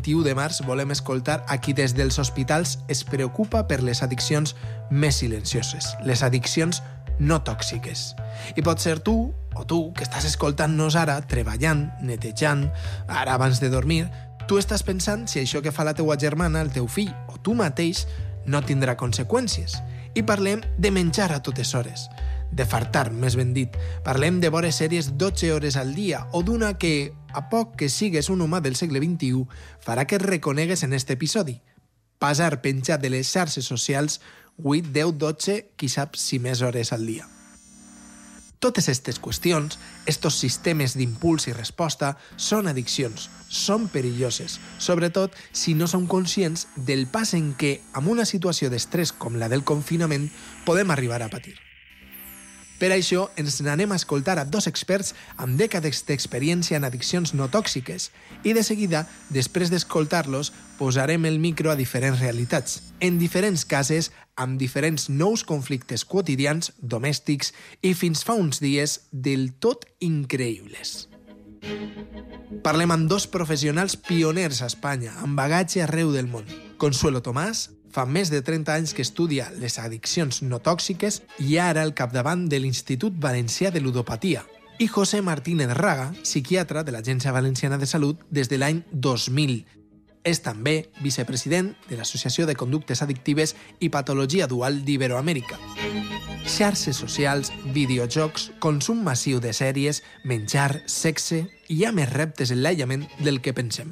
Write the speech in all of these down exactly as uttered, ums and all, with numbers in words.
vint-i-u de març volem escoltar a qui des dels hospitals es preocupa per les addiccions més silencioses, les addiccions no tòxiques. I pot ser tu, o tu, que estàs escoltant-nos ara, treballant, netejant, ara abans de dormir, tu estàs pensant si això que fa la teua germana, el teu fill o tu mateix no tindrà conseqüències. I parlem de menjar a totes hores, de fartar, més ben dit. Parlem de veure sèries dotze hores al dia o d'una que, a poc que sigues un humà del segle vint-i-u, farà que et reconegues en este episodi. Passar penjat de les xarxes socials vuit, deu, dotze, qui sap si més hores al dia. Totes aquestes qüestions, estos sistemes d'impuls i resposta, són addiccions, són perilloses, sobretot si no som conscients del pas en què, amb una situació d'estrès com la del confinament, podem arribar a patir. Per això ens n'anem a escoltar a dos experts amb dècades d'experiència en addiccions no tòxiques i de seguida, després d'escoltar-los, posarem el micro a diferents realitats, en diferents cases, amb diferents nous conflictes quotidians, domèstics i fins fa uns dies del tot increïbles. Parlem amb dos professionals pioners a Espanya, amb bagatge arreu del món. Consuelo Tomàs fa més de trenta anys que estudia les addiccions no tòxiques i ara al capdavant de l'Institut Valencià de Ludopatia. I José Martínez Raga, psiquiatre de l'Agència Valenciana de Salut des de l'any dos mil. És també vicepresident de l'Associació de Conductes Addictives i Patologia Dual d'Iberoamèrica. Xarxes socials, videojocs, consum massiu de sèries, menjar, sexe... Hi ha més reptes en l'aïllament del que pensem.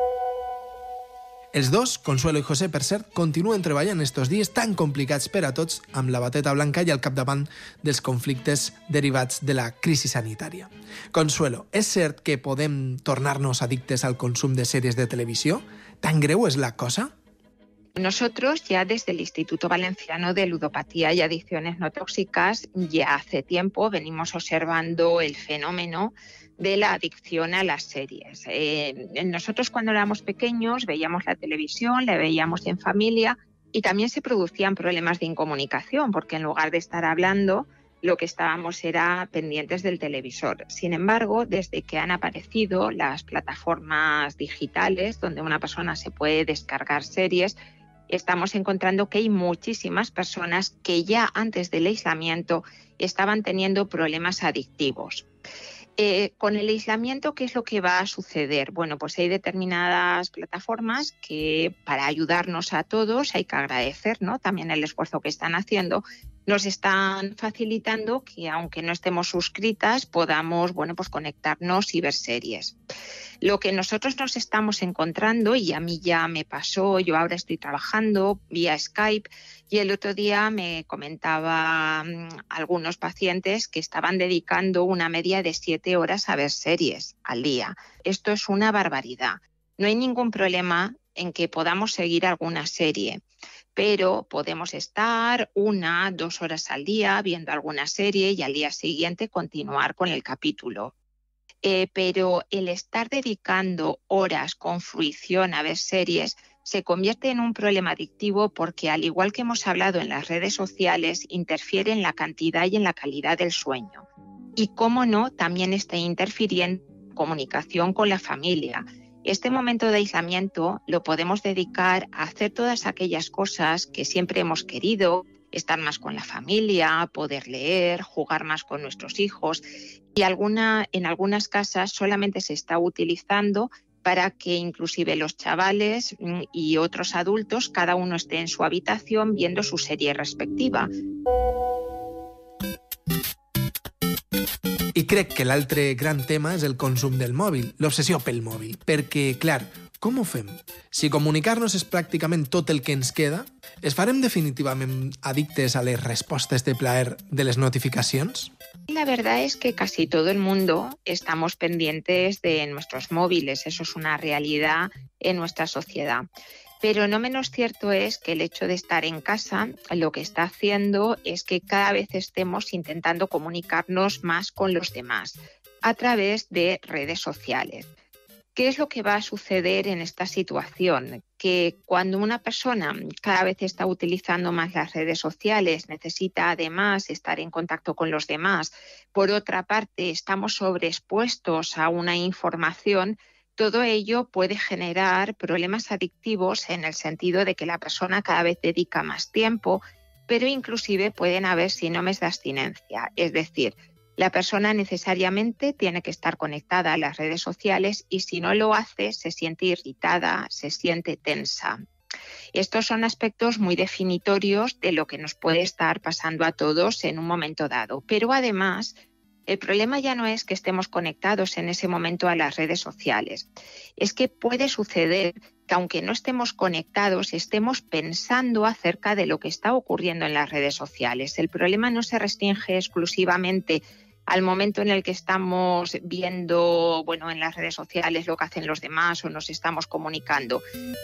Els dos, Consuelo i José, per cert, continuen treballant estos dies tan complicats per a tots amb la bateta blanca i al capdavant dels conflictes derivats de la crisi sanitària. Consuelo, és cert que podem tornar-nos addictes al consum de sèries de televisió? ¿Tan greu és la cosa? Nosotros ya desde el Instituto Valenciano de Ludopatía y Adicciones No Tóxicas ya hace tiempo venimos observando el fenómeno de la adicción a las series. Eh, nosotros cuando éramos pequeños veíamos la televisión, la veíamos en familia y también se producían problemas de incomunicación porque en lugar de estar hablando lo que estábamos era pendientes del televisor. Sin embargo, desde que han aparecido las plataformas digitales donde una persona se puede descargar series, estamos encontrando que hay muchísimas personas que ya antes del aislamiento estaban teniendo problemas adictivos. Eh, con el aislamiento, ¿qué es lo que va a suceder? Bueno, pues hay determinadas plataformas que para ayudarnos a todos, hay que agradecer, ¿no?, también el esfuerzo que están haciendo, nos están facilitando que aunque no estemos suscritas podamos, bueno, pues conectarnos y ver series. Lo que nosotros nos estamos encontrando, y a mí ya me pasó, yo ahora estoy trabajando vía Skype, y el otro día me comentaba um, algunos pacientes que estaban dedicando una media de siete horas a ver series al día. Esto es una barbaridad. No hay ningún problema en que podamos seguir alguna serie, pero podemos estar una, dos horas al día viendo alguna serie y al día siguiente continuar con el capítulo. Eh, pero el estar dedicando horas con fruición a ver series se convierte en un problema adictivo porque, al igual que hemos hablado en las redes sociales, interfiere en la cantidad y en la calidad del sueño. Y, cómo no, también está interfiriendo en comunicación con la familia. Este momento de aislamiento lo podemos dedicar a hacer todas aquellas cosas que siempre hemos querido, estar más con la familia, poder leer, jugar más con nuestros hijos. Y alguna, en algunas casas solamente se está utilizando para que inclusive los chavales y otros adultos, cada uno esté en su habitación viendo su serie respectiva. I crec que l'altre gran tema és el consum del mòbil, l'obsessió pel mòbil, perquè, clar, com ho fem? Si comunicar-nos és pràcticament tot el que ens queda, es farem definitivament addictes a les respostes de plaer de les notificacions? La verdad es que casi todo el mundo estamos pendientes de nuestros móviles, eso es una realidad en nuestra sociedad. Pero no menos cierto es que el hecho de estar en casa lo que está haciendo es que cada vez estemos intentando comunicarnos más con los demás a través de redes sociales. ¿Qué es lo que va a suceder en esta situación? Que cuando una persona cada vez está utilizando más las redes sociales, necesita además estar en contacto con los demás. Por otra parte, estamos sobreexpuestos a una información. Todo ello puede generar problemas adictivos en el sentido de que la persona cada vez dedica más tiempo, pero inclusive pueden haber síndromes de abstinencia. Es decir, la persona necesariamente tiene que estar conectada a las redes sociales y si no lo hace se siente irritada, se siente tensa. Estos son aspectos muy definitorios de lo que nos puede estar pasando a todos en un momento dado. Pero además, el problema ya no es que estemos conectados en ese momento a las redes sociales. Es que puede suceder que aunque no estemos conectados, estemos pensando acerca de lo que está ocurriendo en las redes sociales. El problema no se restringe exclusivamente al momento en el que estamos viendo, bueno, en las redes sociales lo que hacen los demás o nos estamos comunicando,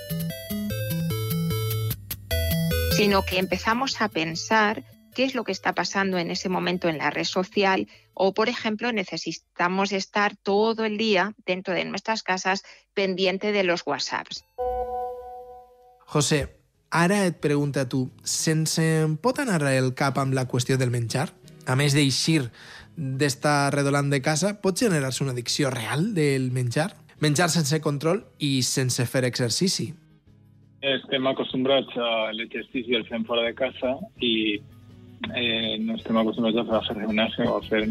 sino que empezamos a pensar qué es lo que está pasando en ese momento en la red social o, por ejemplo, necesitamos estar todo el día dentro de nuestras casas pendiente de los WhatsApps. José, ara et pregunta a tu, sense em pot anar el cap amb la qüestió del menjar? A més d'eixir d'estar redolant de casa, pot generar-se una addicció real del menjar? Menjar sense control i sense fer exercici. Estem acostumbrats a l'exercici el fem fora de casa i eh, no estem acostumbrats a fer gimnasio o a fer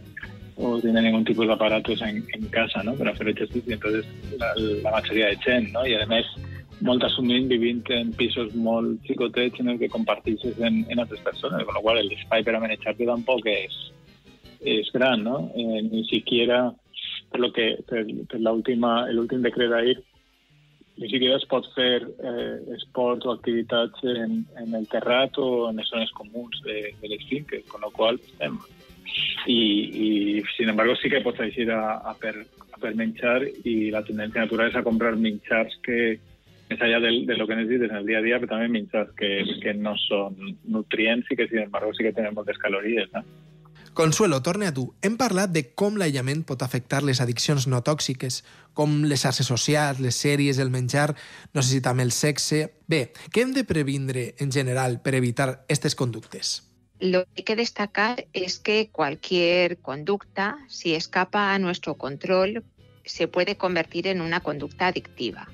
o tener ningún tipus d'aparatos en, en casa, ¿no? Per a fer exercici. Entonces, la, la majoria de gent, ¿no? I a més, molt assumint vivint en pisos molt xicotets en el que compartixes en, en altres persones, con lo cual el espai per a manejar-te tampoc és, és gran, ¿no? Eh, ni siquiera per lo que per, per l'última el últim decret d'ahir ni siquiera es pot fer eh, esport o activitats en, en el terrat o en les zones comuns de, de les finques, con lo cual estem. I, i sin embargo sí que pots eixir a, a, per, a per menjar i la tendència natural és a comprar menjars que més allà de, de lo que necessites en el dia a dia, però també menjars que, que no són nutrients i que sin embargo sí que tenen moltes calories, ¿no? Consuelo, torne a tu. Hem parlat de com l'aïllament pot afectar les addiccions no tòxiques, com les xarxes socials, les sèries, el menjar, no sé si també el sexe. Bé, què hem de previndre en general per evitar aquestes conductes? Lo que hay que destacar es que cualquier conducta, si escapa a nuestro control, se puede convertir en una conducta adictiva.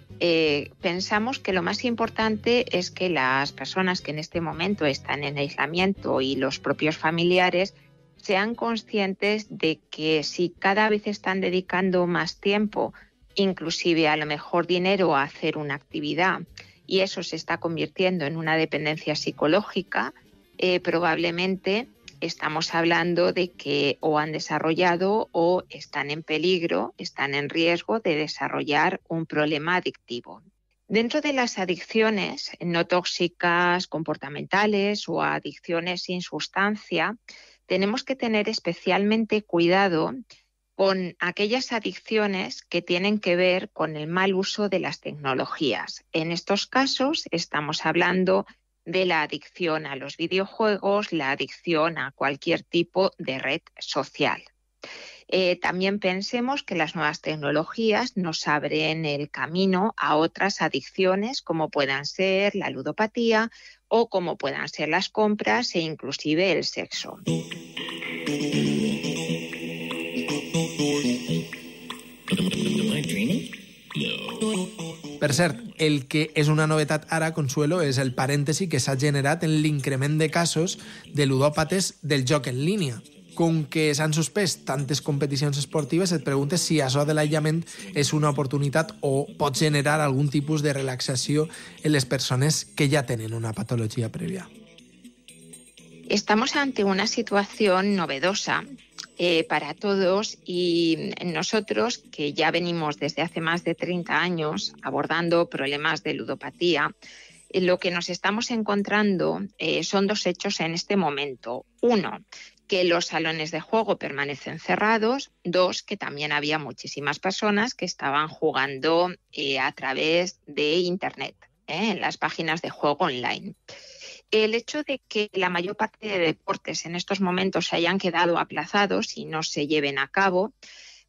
Eh, pensamos que lo más importante es que las personas que en este momento están en aislamiento y los propios familiares sean conscientes de que si cada vez están dedicando más tiempo, inclusive a lo mejor dinero, a hacer una actividad y eso se está convirtiendo en una dependencia psicológica, eh, probablemente estamos hablando de que o han desarrollado o están en peligro, están en riesgo de desarrollar un problema adictivo. Dentro de las adicciones no tóxicas, comportamentales o adicciones sin sustancia, tenemos que tener especialmente cuidado con aquellas adicciones que tienen que ver con el mal uso de las tecnologías. En estos casos estamos hablando de la adicción a los videojuegos, la adicción a cualquier tipo de red social. Eh, también pensemos que las nuevas tecnologías nos abren el camino a otras adicciones como puedan ser la ludopatía o como puedan ser las compras e inclusive el sexo. Per cert, el que és una novetat ara, Consuelo, és el parèntesi que s'ha generat en l'increment de casos de ludòpates del joc en línia. Com que s'han suspès tantes competicions esportives, et preguntes si això de l'aïllament és una oportunitat o pot generar algun tipus de relaxació en les persones que ja tenen una patologia prèvia. Estamos ante una situación novedosa eh, para todos y nosotros, que ya venimos desde hace más de treinta años abordando problemas de ludopatía, eh, lo que nos estamos encontrando eh, son dos hechos en este momento. Uno, que los salones de juego permanecen cerrados. Dos, que también había muchísimas personas que estaban jugando eh, a través de Internet, eh, en las páginas de juego online. El hecho de que la mayor parte de deportes en estos momentos se hayan quedado aplazados y no se lleven a cabo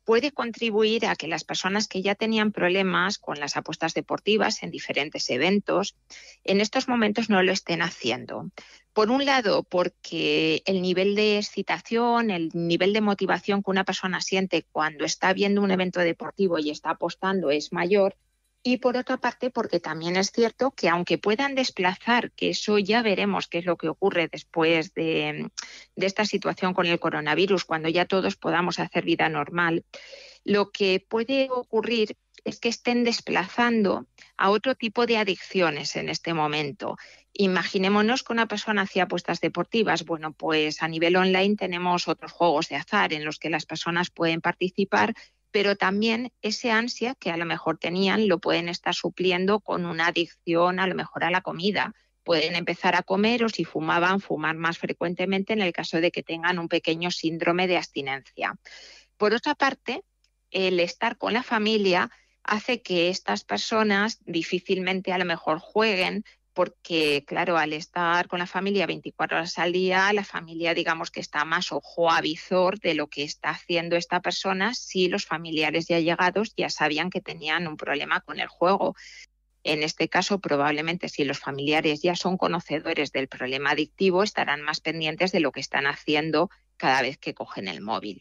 puede contribuir a que las personas que ya tenían problemas con las apuestas deportivas en diferentes eventos, en estos momentos no lo estén haciendo. Por un lado, porque el nivel de excitación, el nivel de motivación que una persona siente cuando está viendo un evento deportivo y está apostando es mayor. Y por otra parte, porque también es cierto que aunque puedan desplazar, que eso ya veremos qué es lo que ocurre después de, de esta situación con el coronavirus, cuando ya todos podamos hacer vida normal, lo que puede ocurrir es que estén desplazando a otro tipo de adicciones en este momento. Imaginémonos que una persona hacía apuestas deportivas. Bueno, pues a nivel online tenemos otros juegos de azar en los que las personas pueden participar, pero también ese ansia que a lo mejor tenían lo pueden estar supliendo con una adicción a lo mejor a la comida. Pueden empezar a comer o si fumaban, fumar más frecuentemente en el caso de que tengan un pequeño síndrome de abstinencia. Por otra parte, el estar con la familia hace que estas personas difícilmente a lo mejor jueguen, porque, claro, al estar con la familia veinticuatro horas al día, la familia, digamos que está más ojo a visor de lo que está haciendo esta persona si los familiares ya llegados ya sabían que tenían un problema con el juego. En este caso, probablemente, si los familiares ya son conocedores del problema adictivo, estarán más pendientes de lo que están haciendo cada vez que cogen el móvil.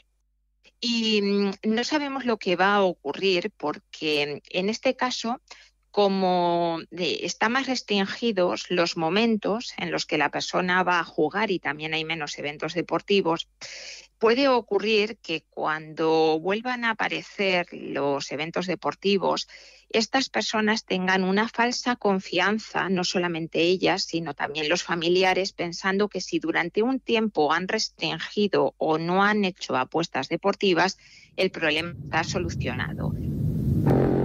Y no sabemos lo que va a ocurrir porque, en este caso, como están más restringidos los momentos en los que la persona va a jugar y también hay menos eventos deportivos, puede ocurrir que cuando vuelvan a aparecer los eventos deportivos, estas personas tengan una falsa confianza, no solamente ellas, sino también los familiares, pensando que si durante un tiempo han restringido o no han hecho apuestas deportivas, el problema está solucionado.